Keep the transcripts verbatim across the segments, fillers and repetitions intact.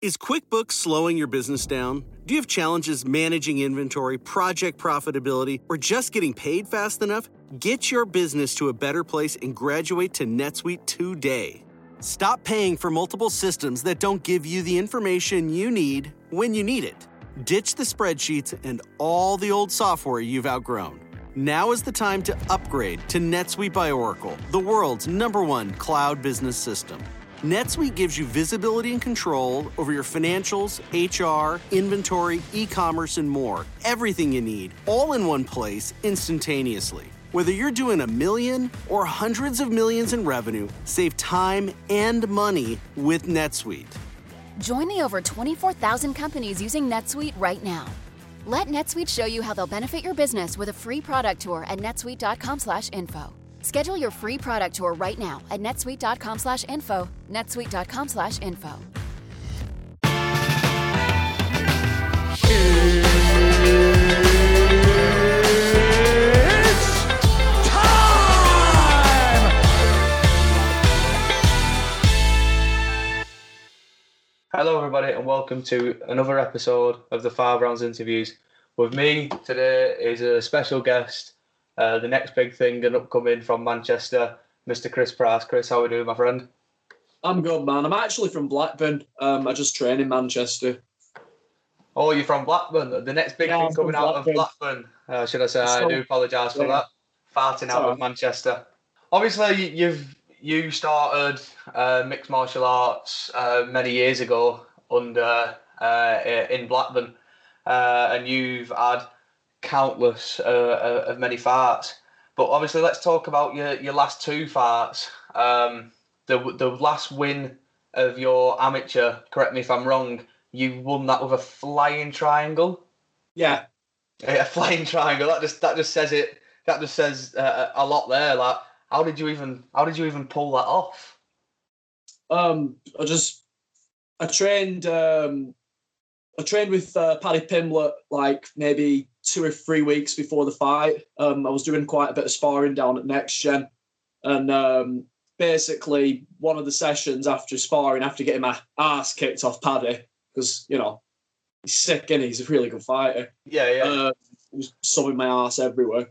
Is QuickBooks slowing your business down? Do you have challenges managing inventory, project profitability, or just getting paid fast enough? Get your business to a better place and graduate to NetSuite today. Stop paying for multiple systems that don't give you the information you need when you need it. Ditch the spreadsheets and all the old software you've outgrown. Now is the time to upgrade to NetSuite by Oracle, the world's number one cloud business system. NetSuite gives you visibility and control over your financials, H R, inventory, e-commerce, and more. Everything you need, all in one place, instantaneously. Whether you're doing a million or hundreds of millions in revenue, save time and money with NetSuite. Join the over twenty-four thousand companies using NetSuite right now. Let NetSuite show you how they'll benefit your business with a free product tour at netsuite.com slash info. Schedule your free product tour right now at netsuite.com slash info, netsuite.com slash info. It's time! Hello everybody and welcome to another episode of the Five Rounds Interviews. With me today is a special guest, Uh, the next big thing and upcoming from Manchester, Mister Chris Price. Chris, how are we doing, my friend? I'm good, man. I'm actually from Blackburn. Um, I just train in Manchester. Oh, you're from Blackburn. The next big Yeah, thing I'm coming from out Blackburn. of Blackburn, uh, should I say? So, I do apologise for yeah. that. Farting out alright. of Manchester. Obviously, you- you've you started uh, mixed martial arts uh, many years ago under uh, in Blackburn, uh, and you've had countless uh, of many farts. But obviously, let's talk about your, your last two farts. Um, the the last win of your amateur, correct me if I'm wrong, you won that with a flying triangle. Yeah. A flying triangle. That just that just says it. That just says uh, a lot there. Like, how did you even how did you even pull that off? Um, I just I trained um, I trained with uh, Paddy Pimblett like maybe two or three weeks before the fight. Um, I was doing quite a bit of sparring down at Next Gen, and um, basically one of the sessions after sparring, after getting my ass kicked off Paddy, because you know he's sick and he's a really good fighter. Yeah, yeah. Uh, he was subbing my ass everywhere.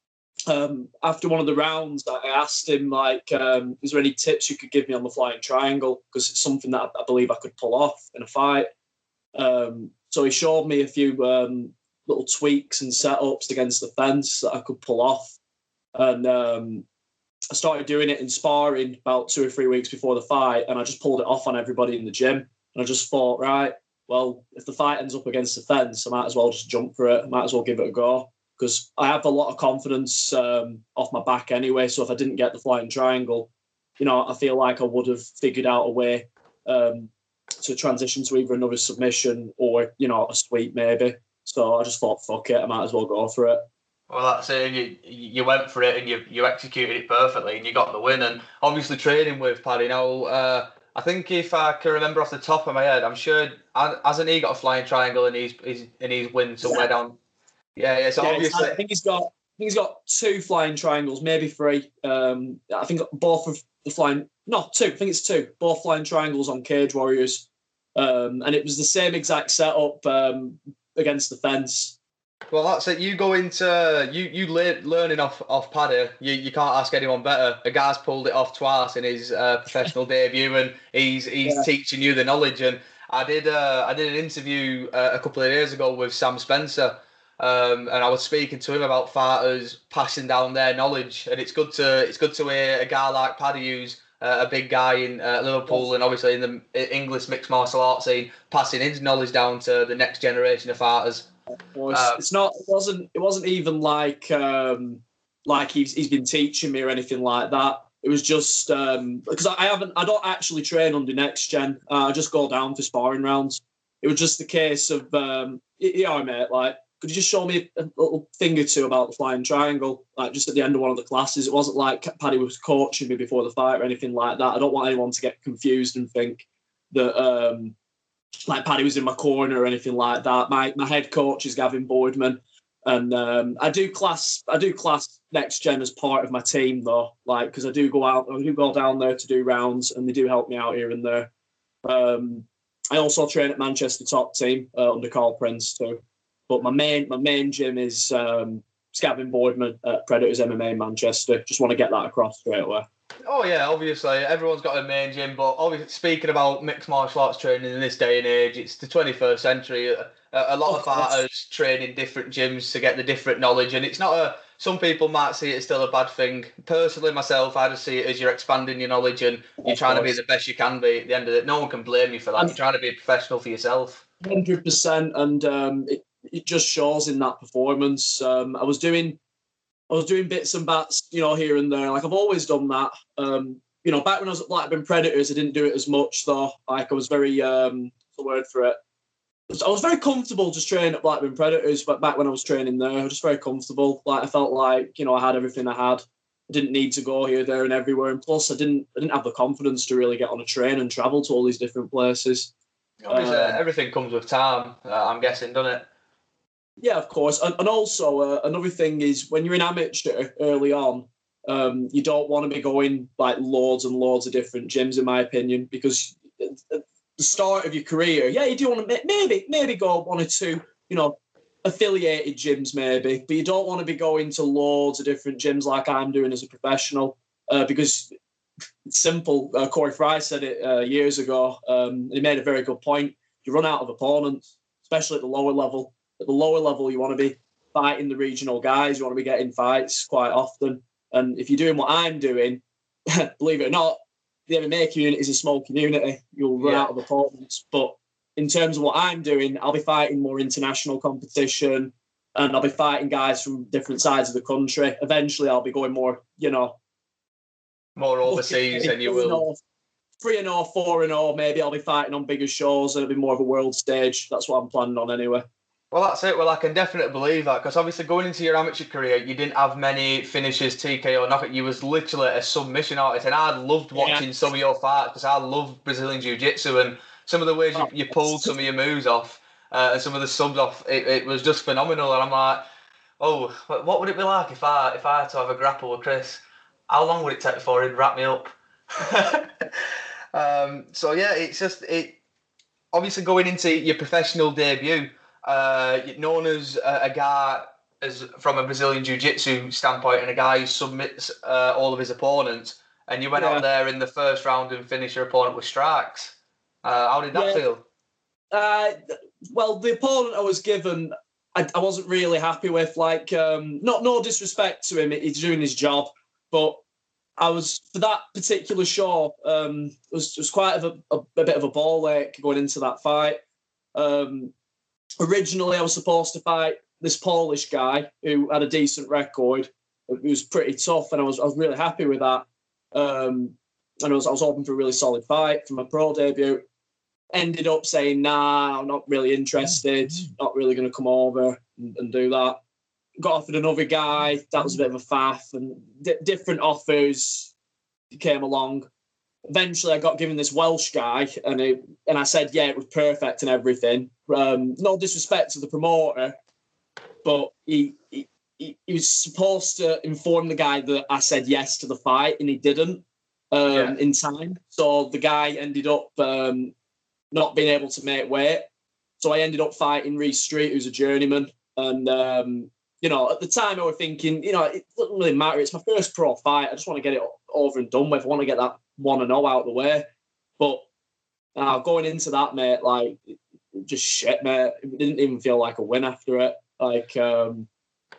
Um, after one of the rounds, I asked him, like, um, is there any tips you could give me on the flying triangle? Because it's something that I, I believe I could pull off in a fight. Um, so he showed me a few um, little tweaks and setups against the fence that I could pull off. And um, I started doing it in sparring about two or three weeks before the fight, and I just pulled it off on everybody in the gym. And I just thought, right, well, if the fight ends up against the fence, I might as well just jump for it. I might as well give it a go. Because I have a lot of confidence um, off my back anyway. So if I didn't get the flying triangle, you know, I feel like I would have figured out a way um, to transition to either another submission or, you know, a sweep maybe. So I just thought, fuck it, I might as well go for it. Well, that's it. You you went for it and you you executed it perfectly and you got the win. And obviously training with Paddy now. Uh, I think if I can remember off the top of my head, I'm sure hasn't he got a flying triangle and he's he's in his win somewhere Yeah. down. Yeah, yeah. So Yeah, obviously, I think he's got. I think he's got two flying triangles, maybe three. Um, I think both of the flying, no, two. I think it's two. Both flying triangles on Cage Warriors, um, and it was the same exact setup um, against the fence. well, that's it. You go into you you le- learning off off Paddy. You you can't ask anyone better. A guy's pulled it off twice in his uh, professional debut, and he's he's Yeah. teaching you the knowledge. And I did uh, I did an interview uh, a couple of years ago with Sam Spencer. Um, and I was speaking to him about fighters passing down their knowledge, and it's good to it's good to hear a guy like Paddy, who's uh, a big guy in uh, Liverpool and obviously in the English mixed martial arts scene, passing his knowledge down to the next generation of fighters. Well, it's, Um, it's not. It wasn't. It wasn't even like um, like he's he's been teaching me or anything like that. It was just um, because I haven't. I don't actually train under Next Gen. Uh, I just go down for sparring rounds. It was just the case of um, yeah, mate. Like, could you just show me a little thing or two about the flying triangle? Like just at the end of one of the classes. It wasn't like Paddy was coaching me before the fight or anything like that. I don't want anyone to get confused and think that. Um, like Paddy was in my corner or anything like that. My my head coach is Gavin Boardman, and um, I do class I do class Next Gen as part of my team though, like because I do go out I do go down there to do rounds, and they do help me out here and there. Um, I also train at Manchester Top Team uh, under Carl Prince too. But my main my main gym is um, Scavin Boardman at Predators M M A in Manchester. Just want to get that across straight away. Oh yeah, obviously everyone's got a main gym, but obviously speaking about mixed martial arts training in this day and age, it's the twenty-first century. A, a lot of, of fighters train in different gyms to get the different knowledge, and it's not a. Some people might see it as still a bad thing. Personally, myself, I just see it as you're expanding your knowledge and you're of trying course. to be the best you can be. At the end of it, no one can blame you for that. And you're trying to be a professional for yourself. one hundred percent, and um, it it just shows in that performance. Um, I was doing. I was doing bits and bats, you know, here and there. Like I've always done that. Um, you know, back when I was at Blackburn Predators, I didn't do it as much though. Like I was very, um, what's the word for it? I was very comfortable just training at Blackburn Predators, but back when I was training there, I was just very comfortable. Like I felt like, you know, I had everything I had. I didn't need to go here, there, and everywhere. And plus, I didn't, I didn't have the confidence to really get on a train and travel to all these different places. Obviously, uh, everything comes with time. Uh, I'm guessing, doesn't it? Yeah, of course. And, and also, uh, another thing is when you're an amateur early on, um, you don't want to be going like loads and loads of different gyms, in my opinion, because at the start of your career, yeah, you do want to maybe maybe go one or two, you know, affiliated gyms maybe, but you don't want to be going to loads of different gyms like I'm doing as a professional, uh, because it's simple. Uh, Corey Fry said it uh, years ago. Um, he made a very good point. You run out of opponents, especially at the lower level. At the lower level, you want to be fighting the regional guys. You want to be getting fights quite often. And if you're doing what I'm doing, believe it or not, the M M A community is a small community. You'll run yeah. out of opponents. But in terms of what I'm doing, I'll be fighting more international competition and I'll be fighting guys from different sides of the country. Eventually, I'll be going more, you know... More overseas than you will... three and oh, four and oh, maybe I'll be fighting on bigger shows and it'll be more of a world stage. That's what I'm planning on anyway. Well, that's it. Well, I can definitely believe that because obviously going into your amateur career, you didn't have many finishes, T K O, knockout. You was literally a submission artist, and I loved watching yeah. some of your fights because I love Brazilian Jiu-Jitsu and some of the ways you, you pulled some of your moves off uh, and some of the subs off. It, it was just phenomenal, and I'm like, oh, what would it be like if I if I had to have a grapple with Chris? How long would it take before he'd wrap me up? um, so yeah, it's just it. Obviously, going into your professional debut. Uh, known as a, a guy as from a Brazilian Jiu-Jitsu standpoint and a guy who submits uh, all of his opponents, and you went yeah. out there in the first round and finished your opponent with strikes. Uh, how did that yeah. feel? Uh, well, the opponent I was given, I, I wasn't really happy with. Like, um, not no disrespect to him, he's doing his job, but I was for that particular show. Um, it was, it was quite a, a, a bit of a ball ache going into that fight. Um, Originally, I was supposed to fight this Polish guy who had a decent record. It was pretty tough, and I was I was really happy with that. Um, and I was I was hoping for a really solid fight for my pro debut. Ended up saying, "Nah, I'm not really interested. Not really going to come over and, and do that." Got offered another guy. That was a bit of a faff, and d- different offers came along. Eventually, I got given this Welsh guy, and it, and I said, yeah, it was perfect and everything. Um, no disrespect to the promoter, but he, he he was supposed to inform the guy that I said yes to the fight, and he didn't um, yeah. in time. So the guy ended up um, not being able to make weight. So I ended up fighting Reece Street, who's a journeyman. And, um, you know, at the time I was thinking, you know, it doesn't really matter. It's my first pro fight. I just want to get it over and done with. I want to get that one and oh out of the way. But uh, going into that, mate, like, just shit, mate. It didn't even feel like a win after it. Like, um,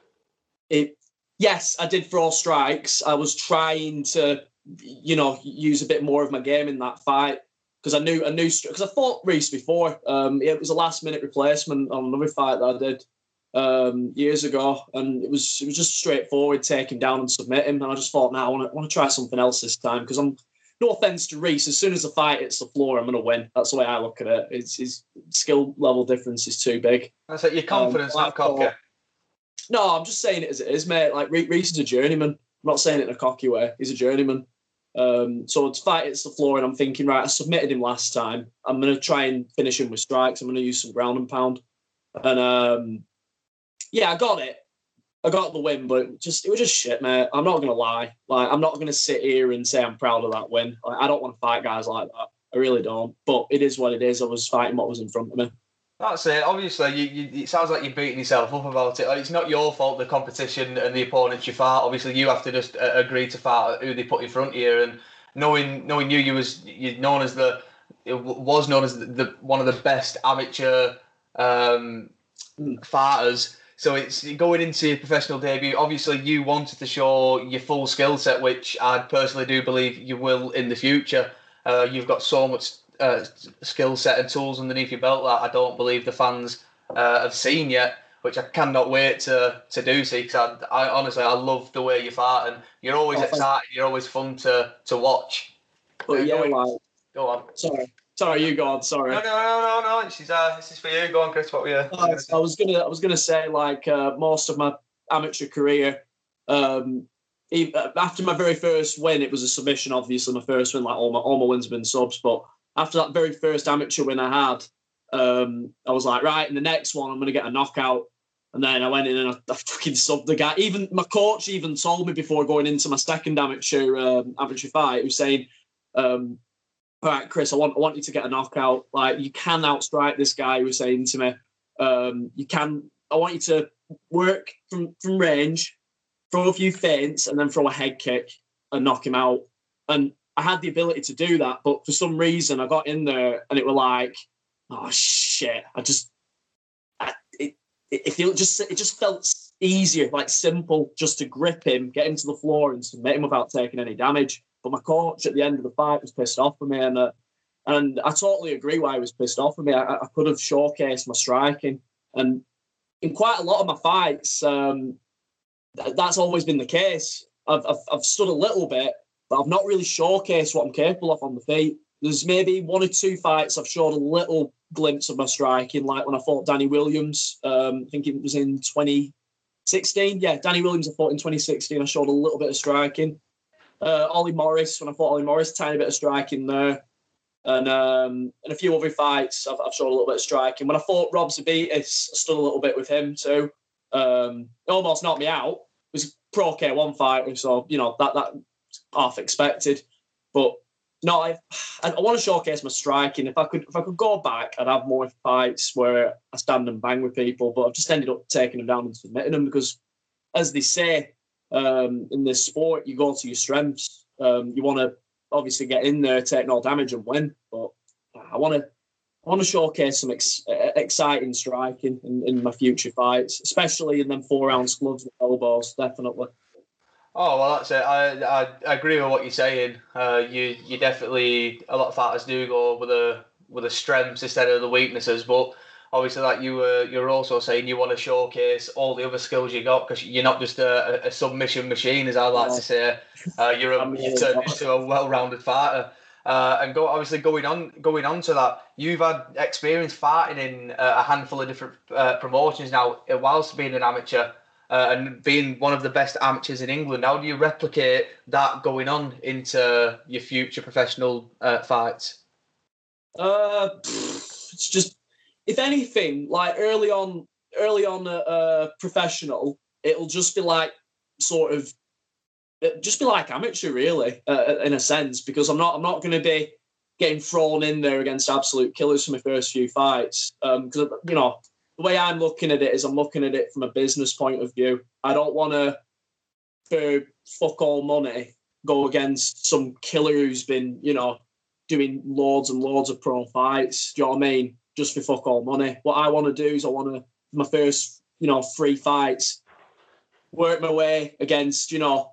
it. Yes, I did throw strikes. I was trying to, you know, use a bit more of my game in that fight because I knew, I knew, because I fought Reece before. Um, it was a last minute replacement on another fight that I did um, years ago, and it was it was just straightforward, take him down and submit him. And I just thought, now nah, I want to want to try something else this time because I'm. No offense to Reece, as soon as the fight hits the floor, I'm going to win. That's the way I look at it. It's his skill level difference is too big. That's like your confidence, um, not cocky. No, I'm just saying it as it is, mate. Like Reece is a journeyman. I'm not saying it in a cocky way. He's a journeyman. Um, so the fight hits the floor, and I'm thinking, right, I submitted him last time. I'm going to try and finish him with strikes. I'm going to use some ground and pound. And um, yeah, I got it. I got the win, but it just it was just shit, mate. I'm not gonna lie. Like, I'm not gonna sit here and say I'm proud of that win. Like, I don't want to fight guys like that. I really don't. But it is what it is. I was fighting what was in front of me. That's it. Obviously, you, you, it sounds like you're beating yourself up about it. Like, it's not your fault, the competition and the opponents you fight. Obviously, you have to just uh, agree to fight who they put in front of you. And knowing knowing you, you was you known as the it was known as the, the one of the best amateur um, fighters. So it's going into your professional debut. Obviously, you wanted to show your full skill set, which I personally do believe you will in the future. Uh, you've got so much Uh, skill set and tools underneath your belt that I don't believe the fans uh, have seen yet, which I cannot wait to to do see. Because I, I honestly I love the way you fight, and you're always oh, exciting. You're always fun to to watch. But uh, yeah, go, like, go on. Sorry, sorry, you go on. Sorry. No, no, no, no, no. This is uh, this is for you. Go on, Chris. What were you? Oh, I was gonna I was gonna say like uh, most of my amateur career. Um, after my very first win, it was a submission. Obviously, my first win, like all my all my wins have been subs, but after that very first amateur win I had, um, I was like, right, in the next one, I'm going to get a knockout. And then I went in and I, I fucking subbed the guy. Even my coach even told me before going into my second amateur um, amateur fight, he was saying, um, all right, Chris, I want I want you to get a knockout. Like, you can outstrike this guy. He was saying to me, um, you can, I want you to work from, from range, throw a few feints, and then throw a head kick and knock him out. And I had the ability to do that, but for some reason I got in there and it were like, oh shit! I just, I, it, it, it feel just, it just felt easier, like simple, just to grip him, get him to the floor, and submit him without taking any damage. But my coach at the end of the fight was pissed off with me, and uh, and I totally agree why he was pissed off with me. I, I could have showcased my striking, and in quite a lot of my fights, um, th- that's always been the case. I've, I've I've stood a little bit, but I've not really showcased what I'm capable of on the feet. There's maybe one or two fights I've showed a little glimpse of my striking, like when I fought Danny Williams. Um, I think it was in twenty sixteen. Yeah, Danny Williams I fought in twenty sixteen. I showed a little bit of striking. Uh, Ollie Morris, when I fought Ollie Morris, tiny bit of striking there. And um, and a few other fights, I've, I've showed a little bit of striking. When I fought Rob Zabitis, I stood a little bit with him too. Um, he almost knocked me out. It was a Pro K one fighter, so, you know, that that half expected. But no, I I want to showcase my striking. If I could if I could go back, I'd have more fights where I stand and bang with people. But I've just ended up taking them down and submitting them because, as they say, um, in this sport, you go to your strengths. Um, you want to obviously get in there, take no damage, and win. But I want to I want to showcase some ex- exciting striking in, in my future fights, especially in them four ounce gloves and elbows. Definitely. Oh, well, that's it. I, I, I agree with what you're saying. Uh, you you definitely, a lot of fighters do go with the with the strengths instead of the weaknesses. But obviously, like you were, you're also saying you want to showcase all the other skills you got because you're not just a, a submission machine, as I like yeah. to say. Uh, you're a, you turned into a well-rounded fighter. Uh, and go obviously going on going on to that, you've had experience fighting in a handful of different uh, promotions now, whilst being an amateur. Uh, and being one of the best amateurs in England, how do you replicate that going on into your future professional uh, fights? Uh, it's just, if anything, like early on, early on, a uh, uh, professional, it'll just be like sort of, just be like amateur, really, uh, in a sense, because I'm not, I'm not going to be getting thrown in there against absolute killers for my first few fights, because um, you know. The way I'm looking at it is I'm looking at it from a business point of view. I don't want to, for fuck all money, go against some killer who's been, you know, doing loads and loads of pro fights. Do you know what I mean? Just for fuck all money. What I want to do is I want to, my first, you know, three fights, work my way against, you know,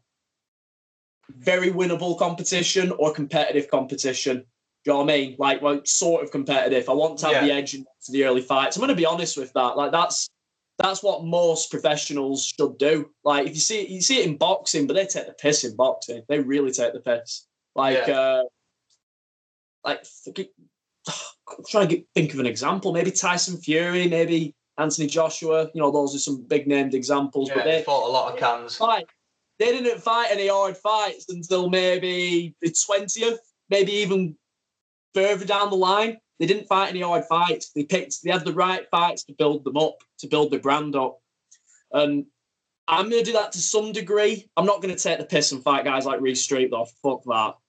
very winnable competition or competitive competition. Do you know what I mean? Like, well, sort of competitive. I want to have yeah. the edge into the early fights. I'm going to be honest with that. Like, that's that's what most professionals should do. Like, if you see it, you see it in boxing, but they take the piss in boxing. They really take the piss. Like, yeah. uh, like, I'm trying to get, think of an example. Maybe Tyson Fury, maybe Anthony Joshua. You know, those are some big named examples. Yeah, but they, they fought a lot of cans. Fight. They didn't fight any hard fights until maybe the twentieth, maybe even further down the line. They didn't fight any hard fights. They picked, they had the right fights to build them up, to build the brand up. And I'm going to do that to some degree. I'm not going to take the piss and fight guys like Reece Street, though. Fuck that.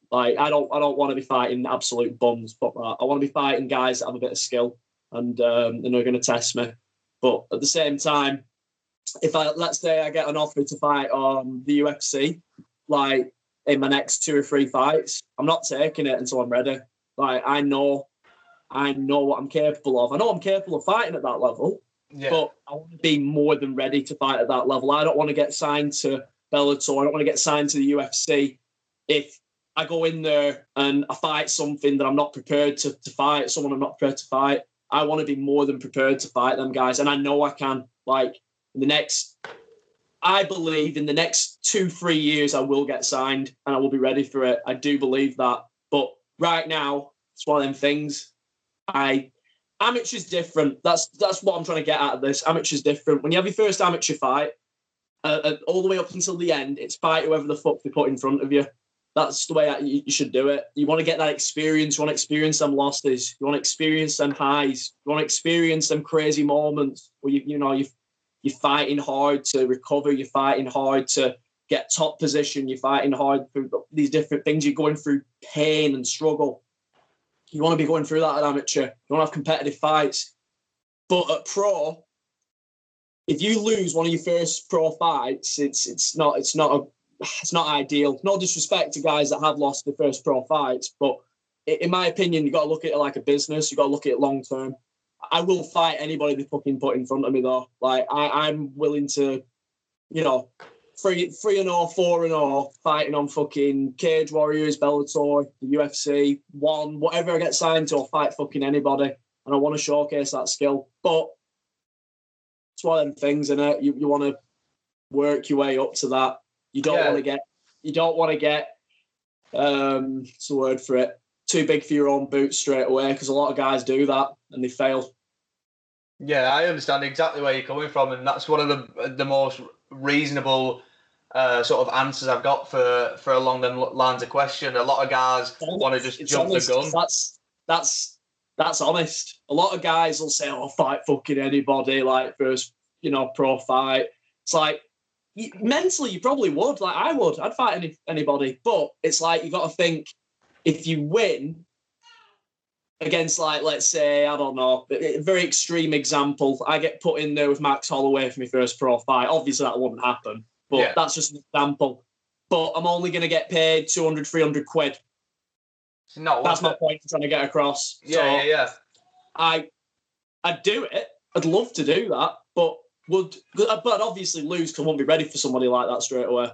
Like, I don't I don't want to be fighting absolute bums. Fuck that. I want to be fighting guys that have a bit of skill and um, and are going to test me. But at the same time, if I let's say I get an offer to fight on the U F C, like in my next two or three fights, I'm not taking it until I'm ready. Like, I know, I know what I'm capable of. I know I'm capable of fighting at that level, yeah. But I want to be more than ready to fight at that level. I don't want to get signed to Bellator. I don't want to get signed to the U F C if I go in there and I fight something that I'm not prepared to, to fight, someone I'm not prepared to fight. I want to be more than prepared to fight them guys. And I know I can. Like, in the next, I believe in the next two, three years, I will get signed and I will be ready for it. I do believe that. But right now, it's one of them things. I Amateur's different. That's that's what I'm trying to get out of this. Amateur's different. When you have your first amateur fight, uh, uh, all the way up until the end, it's fight whoever the fuck they put in front of you. That's the way I, you, you should do it. You want to get that experience. You want to experience them losses. You want to experience them highs. You want to experience them crazy moments where you you know you you're fighting hard to recover. You're fighting hard to get top position. You're fighting hard through these different things. You're going through pain and struggle. You want to be going through that at amateur. You want to have competitive fights. But at pro, if you lose one of your first pro fights, it's it's not it's not a it's not ideal. No disrespect to guys that have lost their first pro fights, but in my opinion, you got to look at it like a business. You got to look at it long term. I will fight anybody they fucking put in front of me, though. Like, I, I'm willing to, you know, three, three and all, four and all, fighting on fucking Cage Warriors, Bellator, the U F C, one, whatever I get signed to, I'll fight fucking anybody. And I want to showcase that skill. But it's one of them things, innit? You you want to work your way up to that. You don't yeah. want to get, you don't want to get, um, what's the word for it? Too big for your own boots straight away, because a lot of guys do that and they fail. Yeah, I understand exactly where you're coming from, and that's one of the the most reasonable uh, sort of answers I've got for, for along them lines of question. A lot of guys want to just it's jump honest. the gun. That's that's that's honest. A lot of guys will say, "Oh, fight fucking anybody," like first, you know, pro fight. It's like, you, mentally, you probably would. Like, I would. I'd fight any, anybody, but it's like you got to think. If you win against, like, let's say, I don't know, a very extreme example, I get put in there with Max Holloway for my first pro fight. Obviously, that wouldn't happen, but yeah. that's just an example. But I'm only going to get paid two hundred, three hundred quid. No, that's my point I'm trying to get across. Yeah, so yeah, yeah. I, I'd do it. I'd love to do that, but would, but obviously lose because I won't be ready for somebody like that straight away.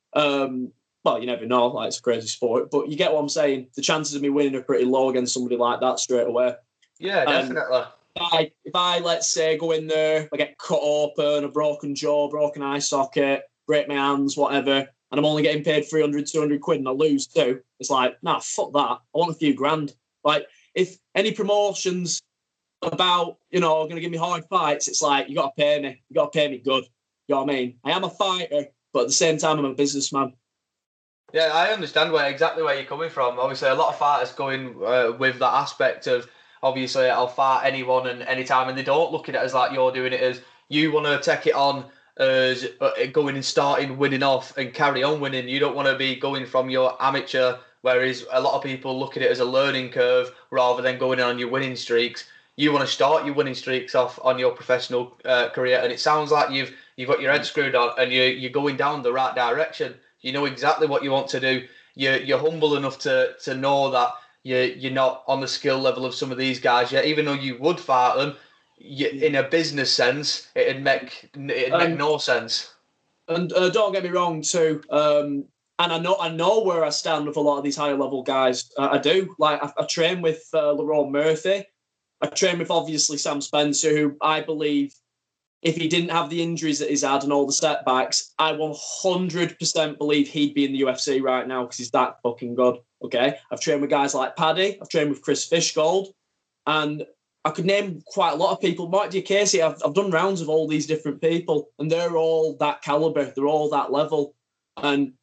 Um, Well, you never know. Like, it's a crazy sport, but you get what I'm saying. The chances of me winning are pretty low against somebody like that straight away. Yeah, definitely. Um, if, I, if I, let's say, go in there, I get cut open, a broken jaw, broken eye socket, break my hands, whatever, and I'm only getting paid three hundred, two hundred quid and I lose too, it's like, nah, fuck that. I want a few grand. Like, if any promotions about, you know, going to give me hard fights, it's like, you got to pay me. You got to pay me good. You know what I mean? I am a fighter, but at the same time, I'm a businessman. Yeah, I understand where exactly where you're coming from. Obviously, a lot of fighters go in uh, with that aspect of, obviously, I'll fight anyone and anytime, and they don't look at it as like you're doing it as you want to take it on as uh, going and starting, winning off and carry on winning. You don't want to be going from your amateur, whereas a lot of people look at it as a learning curve rather than going on your winning streaks. You want to start your winning streaks off on your professional uh, career, and it sounds like you've you've got your head screwed on and you're, you're going down the right direction. You know exactly what you want to do. You're, you're humble enough to to know that you're, you're not on the skill level of some of these guys yet. Even though you would fight them, you, in a business sense, it'd make, it'd make um, no sense. And uh, don't get me wrong, too. Um, and I know I know where I stand with a lot of these higher level guys. Uh, I do. Like, I, I train with uh, Lerone Murphy. I train with, obviously, Sam Spencer, who I believe, if he didn't have the injuries that he's had and all the setbacks, I one hundred percent believe he'd be in the U F C right now because he's that fucking good, okay? I've trained with guys like Paddy. I've trained with Chris Fishgold. And I could name quite a lot of people. Mark Diakese, I've, I've done rounds of all these different people, and they're all that caliber. They're all that level. And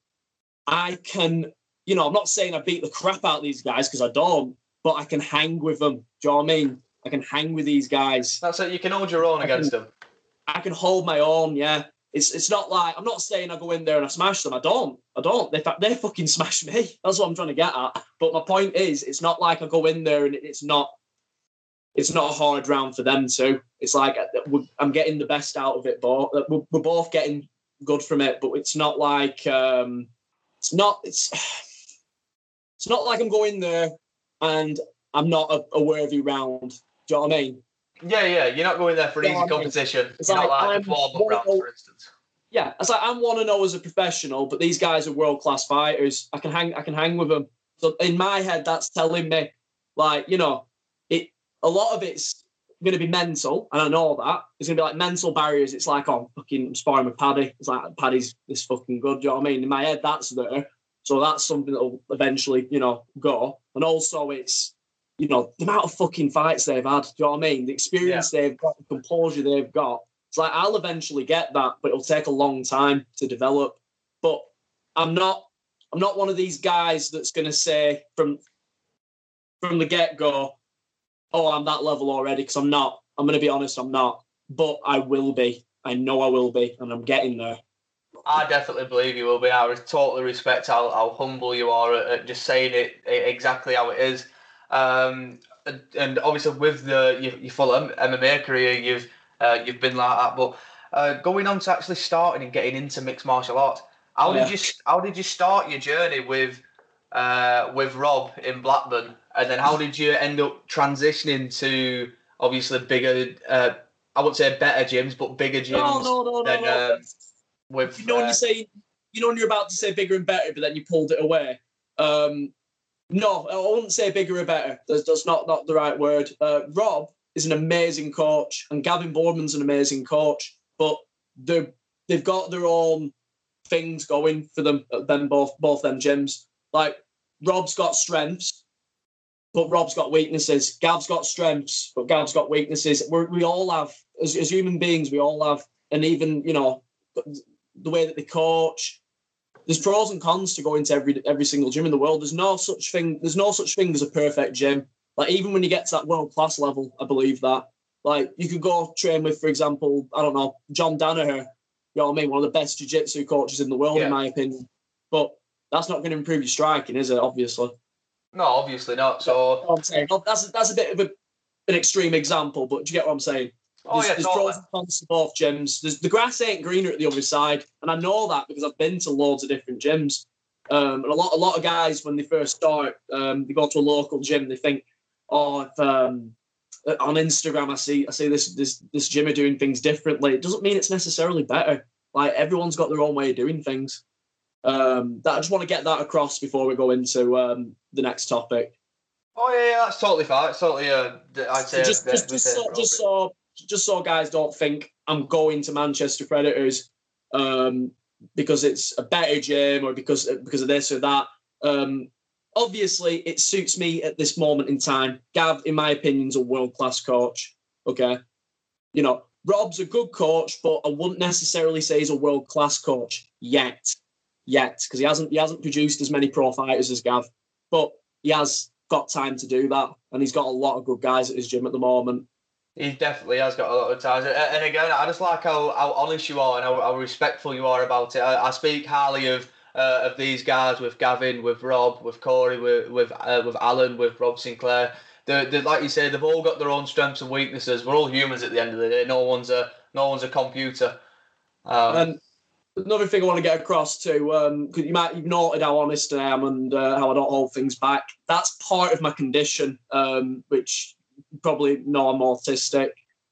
I can, you know, I'm not saying I beat the crap out of these guys because I don't, but I can hang with them. Do you know what I mean? I can hang with these guys. That's it. You can hold your own I against can, them. I can hold my own, yeah. It's it's not like, I'm not saying I go in there and I smash them. I don't. I don't. They they fucking smash me. That's what I'm trying to get at. But my point is, it's not like I go in there and it's not it's not a hard round for them too. It's like I'm getting the best out of it. Both we're both getting good from it, but it's not like um, it's not it's it's not like I'm going there and I'm not a, a worthy round. Do you know what I mean? Yeah, yeah. You're not going there for easy competition. It's You're like, not like the warm-up round, for instance. Yeah, it's like I'm one and zero as a professional, but these guys are world-class fighters. I can hang, I can hang with them. So in my head, that's telling me, like, you know, it. A lot of it's going to be mental, and I know that. It's going to be like mental barriers. It's like, oh, fucking I'm sparring with Paddy. It's like, Paddy's this fucking good. Do you know what I mean? In my head, that's there. So that's something that will eventually, you know, go. And also, it's, you know, the amount of fucking fights they've had. Do you know what I mean? The experience yeah. they've got, the composure they've got. It's like, I'll eventually get that, but it'll take a long time to develop. But I'm not, I'm not one of these guys that's going to say from, from the get-go, oh, I'm that level already, because I'm not. I'm going to be honest, I'm not. But I will be. I know I will be, and I'm getting there. I definitely believe you will be. I totally respect how, how humble you are at, at just saying it exactly how it is. Um, and, and obviously with the your, your full M M A career, you've uh, you've been like that. But uh, going on to actually starting and getting into mixed martial arts, how yeah. did you how did you start your journey with uh, with Rob in Blackburn, and then how did you end up transitioning to obviously bigger? Uh, I wouldn't say better gyms, but bigger gyms. No, no, no, than, no. no. Um, with you know when uh, you say you know when you're about to say bigger and better, but then you pulled it away. Um, No, I wouldn't say bigger or better. That's, that's not, not the right word. Uh, Rob is an amazing coach, and Gavin Boardman's an amazing coach, but they're, they've got their own things going for them, them both, both them gyms. Like, Rob's got strengths, but Rob's got weaknesses. Gav's got strengths, but Gav's got weaknesses. We're, we all have, as, as human beings, we all have, and even, you know, the way that they coach, there's pros and cons to going to every every single gym in the world. There's no such thing. There's no such thing as a perfect gym. Like, even when you get to that world class level, I believe that. Like, you could go train with, for example, I don't know, John Danaher. You know what I mean? One of the best jiu-jitsu coaches in the world, yeah. in my opinion. But that's not going to improve your striking, is it? Obviously. No, obviously not. So I'm saying that's that's a bit of a, an extreme example, but do you get what I'm saying? Oh, there's, yeah, there's totally. pros and cons to both gyms. There's, the grass ain't greener at the other side, and I know that because I've been to loads of different gyms. Um, and a lot, a lot of guys when they first start, um, they go to a local gym. They think, "Oh, if, um, on Instagram I see, I see this, this, this gym are doing things differently." It doesn't mean it's necessarily better. Like, everyone's got their own way of doing things. Um, that I just want to get that across before we go into um, the next topic. Oh yeah, yeah, that's totally fine. It's totally, uh, I'd say, so just, just, just, so, just so. Just so guys don't think I'm going to Manchester Predators um, because it's a better gym or because because of this or that. Um, obviously, it suits me at this moment in time. Gav, in my opinion, is a world-class coach. Okay, you know, Rob's a good coach, but I wouldn't necessarily say he's a world-class coach yet, yet, because he hasn't he hasn't produced as many pro fighters as Gav, but he has got time to do that, and he's got a lot of good guys at his gym at the moment. He definitely has got a lot of time. And again, I just like how, how honest you are and how, how respectful you are about it. I, I speak highly of uh, of these guys, with Gavin, with Rob, with Corey, with with, uh, with Alan, with Rob Sinclair. They're, they're, like you say, they've all got their own strengths and weaknesses. We're all humans at the end of the day. No one's a no one's a computer. Um, and another thing I want to get across too, um, because you might you've noted how honest I am and uh, how I don't hold things back. That's part of my condition, um, which. Probably know I'm autistic.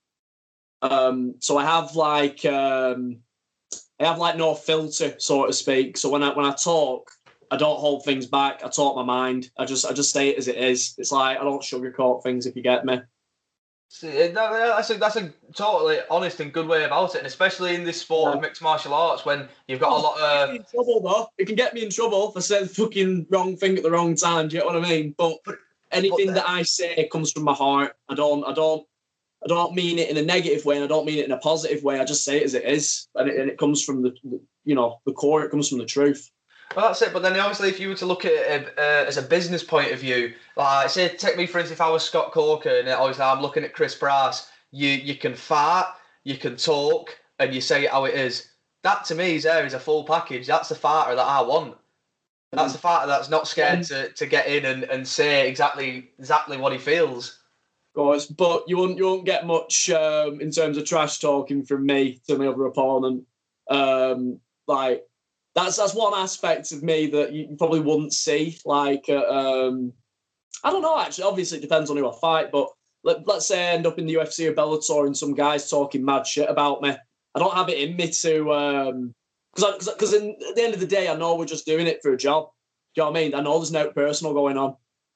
Um, so I have like um, I have like no filter, so to speak. So when I when I talk, I don't hold things back. I talk my mind. I just I just say it as it is. It's like I don't sugarcoat things, if you get me. See, that's a that's a totally honest and good way about it, and especially in this sport yeah. of mixed martial arts, when you've got oh, a lot of. It can get me in trouble though. It can get me in trouble for saying the fucking wrong thing at the wrong time. Do you get what I mean? But. but Anything but, uh, that I say comes from my heart. I don't, I don't, I don't mean it in a negative way, and I don't mean it in a positive way. I just say it as it is, and it, and it comes from the, you know, the core. It comes from the truth. Well, that's it. But then, obviously, if you were to look at it uh, as a business point of view, like say, take me for instance, if I was Scott Corker, and obviously I'm looking at Chris Brass, you you can fart, you can talk, and you say it how it is. that to me is there is a full package. That's the fighter that I want. That's a fighter that's not scared to, to get in and, and say exactly exactly what he feels. Of course, but you won't you won't get much um, in terms of trash talking from me to my other opponent. Um, like that's that's one aspect of me that you probably wouldn't see. Like uh, um, I don't know. Actually, obviously it depends on who I fight. But let, let's say I end up in the U F C or Bellator and some guys talking mad shit about me. I don't have it in me to. Um, Because because at the end of the day, I know we're just doing it for a job. Do you know what I mean? I know there's no personal going on.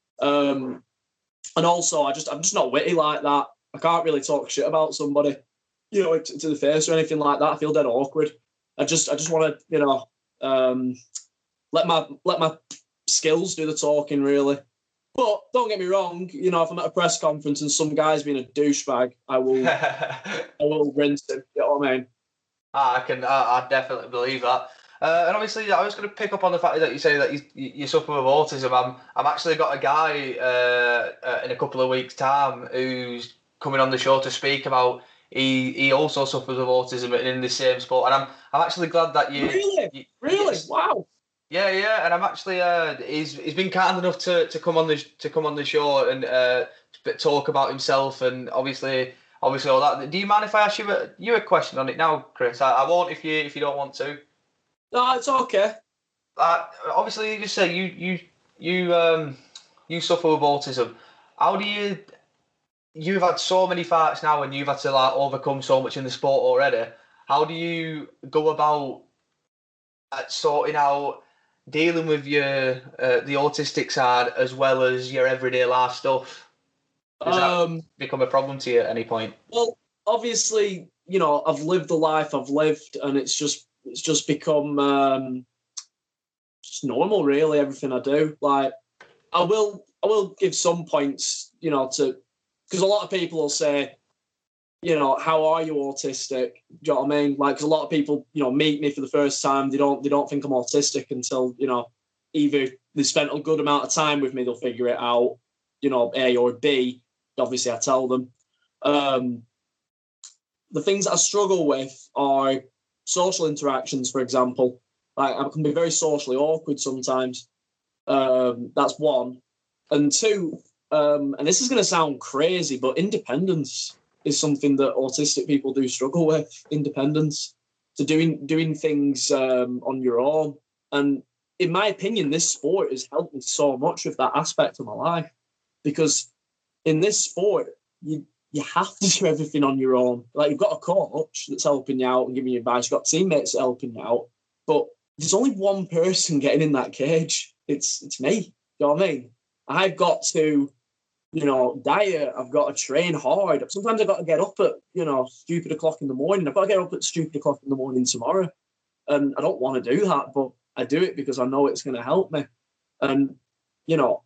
Um, and also, I just, I'm just not witty like that. I can't really talk shit about somebody, you know, to, to the face or anything like that. I feel dead awkward. I just I just want to, you know, um, let my let my skills do the talking, really. But don't get me wrong, you know, if I'm at a press conference and some guy's being a douchebag, I will I will rinse him. You know what I mean? I can, I, I definitely believe that. Uh, and obviously, I was going to pick up on the fact that you say that you, you suffer with autism. I'm, I'm actually got a guy uh, uh, in a couple of weeks' time who's coming on the show to speak about. He he also suffers with autism in the same sport, and I'm I'm actually glad that you really you, really yes. Wow. Yeah, yeah, and I'm actually uh, he's he's been kind enough to, to come on the to come on the show and uh, talk about himself and obviously. Obviously, all that. Do you mind if I ask you a, you a question on it now, Chris? I, I won't if you if you don't want to. No, it's okay. Uh, obviously, you just say you you you um you suffer with autism. How do you? You've had so many fights now, and you've had to like overcome so much in the sport already. How do you go about at sorting out dealing with your uh, the autistic side as well as your everyday life stuff? Does Um, that become a problem to you at any point? well, obviously, you know, I've lived the life I've lived, and it's just it's just become um, just normal, really. Everything I do, like I will, I will give some points, you know, to because a lot of people will say, you know, how are you autistic? Do you know what I mean? Like, because a lot of people, you know, meet me for the first time, they don't, they don't think I'm autistic until, you know, either they spent a good amount of time with me, they'll figure it out, you know, A or B. Obviously, I tell them. Um, the things that I struggle with are social interactions, for example. Like, I can be very socially awkward sometimes. Um, that's one. And two, um, and this is going to sound crazy, but independence is something that autistic people do struggle with. Independence, to doing doing things um, on your own. And in my opinion, this sport has helped me so much with that aspect of my life, because in this sport, you you have to do everything on your own. Like, you've got a coach that's helping you out and giving you advice. You've got teammates helping you out, but there's only one person getting in that cage. It's it's me. You know what I mean? I've got to, you know, diet. I've got to train hard. Sometimes I've got to get up at, you know, stupid o'clock in the morning. I've got to get up at stupid o'clock in the morning tomorrow. And I don't want to do that, but I do it because I know it's going to help me. And, you know,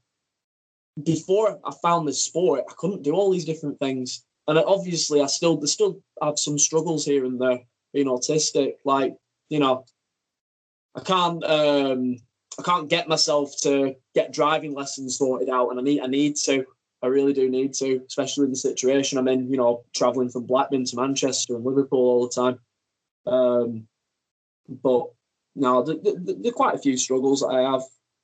before I found this sport, I couldn't do all these different things. And obviously, I still, I still have some struggles here and there being autistic. Like, you know, I can't, um, I can't get myself to get driving lessons sorted out, and I need, I need to. I really do need to, especially in the situation I'm in, you know, travelling from Blackburn to Manchester and Liverpool all the time. Um, but no, there, there, there are quite a few struggles that I have.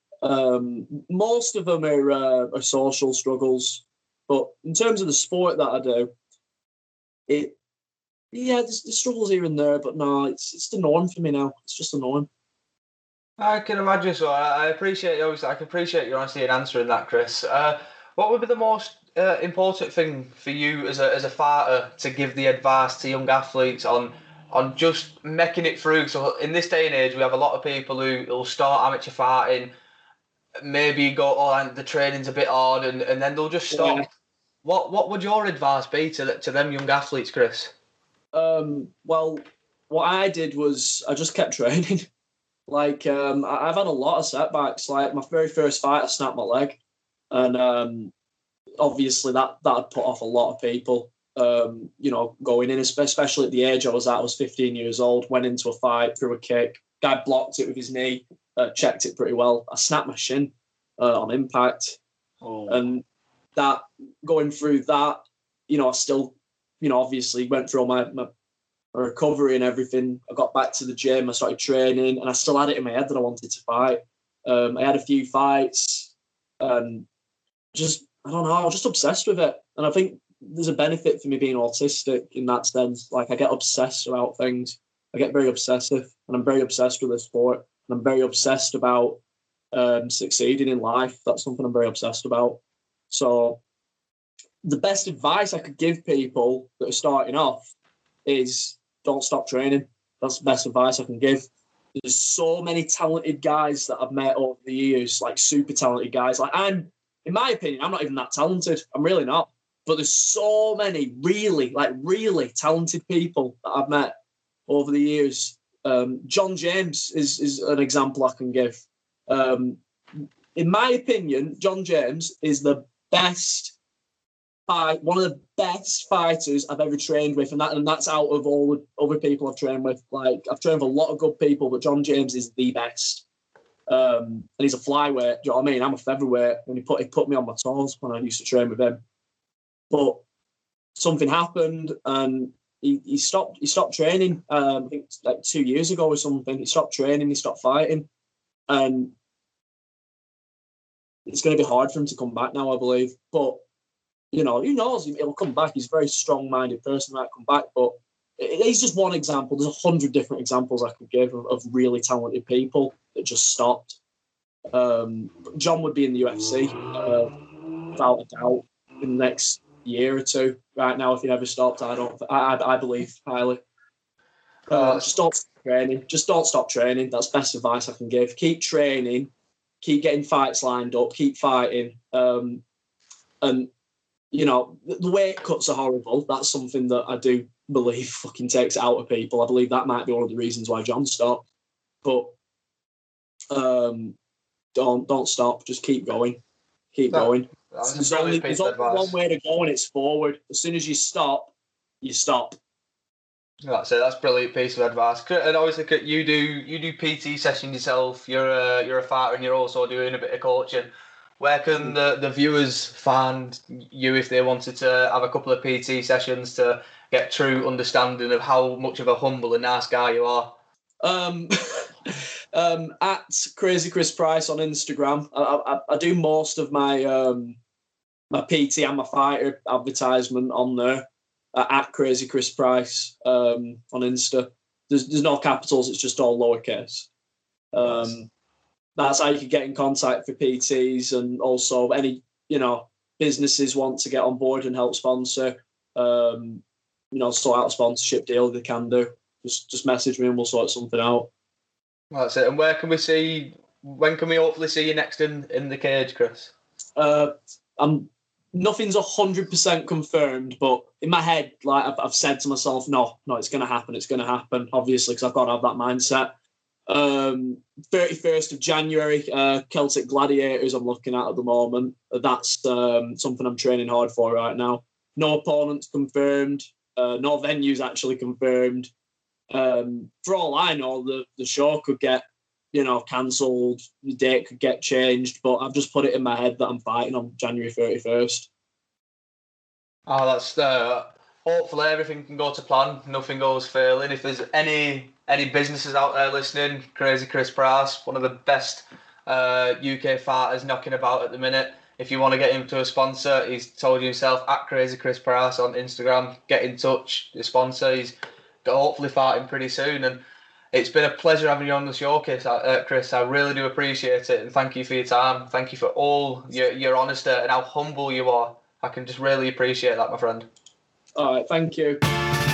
Um, most of them are, uh, are social struggles. But in terms of the sport that I do, it, yeah, there's, there's struggles here and there, but no, it's it's the norm for me now. It's just the norm. I can imagine so. I appreciate, obviously, I can appreciate your honesty in answering that, Chris. Uh, what would be the most uh, important thing for you as a as a fighter to give the advice to young athletes on on just making it through? So in this day and age, we have a lot of people who will start amateur fighting, maybe go, oh, the training's a bit hard, and, and then they'll just stop. Yeah. What what would your advice be to to them young athletes, Chris? Um, well, what I did was I just kept training. Like, um, I've had a lot of setbacks. Like, my very first fight, I snapped my leg. And um, obviously that that had put off a lot of people, um, you know, going in, especially at the age I was at. I was fifteen years old, went into a fight, threw a kick. Guy blocked it with his knee, uh, checked it pretty well. I snapped my shin uh, on impact. Oh. And that, going through that, you know, I still, you know, obviously went through all my, my my recovery and everything, I got back to the gym, I started training, and I still had it in my head that I wanted to fight. Um, I had a few fights, and just, I don't know, I was just obsessed with it. And I think there's a benefit for me being autistic in that sense. Like, I get obsessed about things. I get very obsessive, and I'm very obsessed with the sport. And I'm very obsessed about um, succeeding in life. That's something I'm very obsessed about. So the best advice I could give people that are starting off is don't stop training. That's the best advice I can give. There's so many talented guys that I've met over the years, like super talented guys. Like, I'm, in my opinion, I'm not even that talented. I'm really not. But there's so many really, like really talented people that I've met over the years. Um, John James is, is an example I can give. Um, in my opinion, John James is the best fight, one of the best fighters I've ever trained with, and that and that's out of all the other people I've trained with. Like, I've trained with a lot of good people, but John James is the best. Um, and he's a flyweight. Do you know what I mean? I'm a featherweight, and he put he put me on my toes when I used to train with him. But something happened, and he, he stopped. He stopped training. Um, I think it's like two years ago or something. He stopped training. He stopped fighting, and it's going to be hard for him to come back now, I believe. But you know, who knows? He'll come back. He's a very strong-minded person. He might come back, but he's just one example. There's a hundred different examples I could give of, of really talented people that just stopped. Um, John would be in the U F C uh, without a doubt in the next year or two. Right now, if he never stopped, I don't. I, I, I believe highly. Uh, just don't stop training. Just don't stop training. That's the best advice I can give. Keep training. Keep getting fights lined up. Keep fighting. Um, and you know, the weight cuts are horrible. That's something that I do believe fucking takes it out of people. I believe that might be one of the reasons why John stopped. But um, don't don't stop. Just keep going. Keep that, going. There's only, there's only one way to go, and it's forward. As soon as you stop, you stop. That's it. That's a brilliant piece of advice. And obviously, you do you do P T sessions yourself. You're a you're a fighter, and you're also doing a bit of coaching. Where can the, the viewers find you if they wanted to have a couple of P T sessions to get true understanding of how much of a humble and nice guy you are? Um, um, at Crazy Chris Price on Instagram. I, I, I do most of my um, my P T and my fighter advertisement on there. Uh, at Crazy Chris Price um, on Insta. There's there's no capitals. It's just all lowercase. Um, nice. That's how you can get in contact for P Ts, and also any, you know, businesses want to get on board and help sponsor, um, you know, sort out a sponsorship deal, they can do. Just just message me and we'll sort something out. That's it. And where can we see, when can we hopefully see you next in, in the cage, Chris? Uh, I'm, nothing's one hundred percent confirmed, but in my head, like I've, I've said to myself, no, no, it's going to happen. It's going to happen, obviously, because I've got to have that mindset. Um, thirty-first of January, uh, Celtic Gladiators I'm looking at at the moment. That's um, something I'm training hard for right now. No opponents confirmed. Uh, no venues actually confirmed. Um, for all I know, the, the show could get, you know, cancelled. The date could get changed. But I've just put it in my head that I'm fighting on January thirty-first. Oh, that's... Uh, hopefully everything can go to plan. Nothing goes failing. If there's any... Any businesses out there listening, Crazy Chris Price, one of the best uh, U K fighters knocking about at the minute. If you want to get him to a sponsor, he's told you himself, at Crazy Chris Price on Instagram. Get in touch, the sponsor. He's got hopefully fighting pretty soon. And it's been a pleasure having you on the show, Chris. Uh, Chris, I really do appreciate it. And thank you for your time. Thank you for all your, your honesty and how humble you are. I can just really appreciate that, my friend. All right, thank you.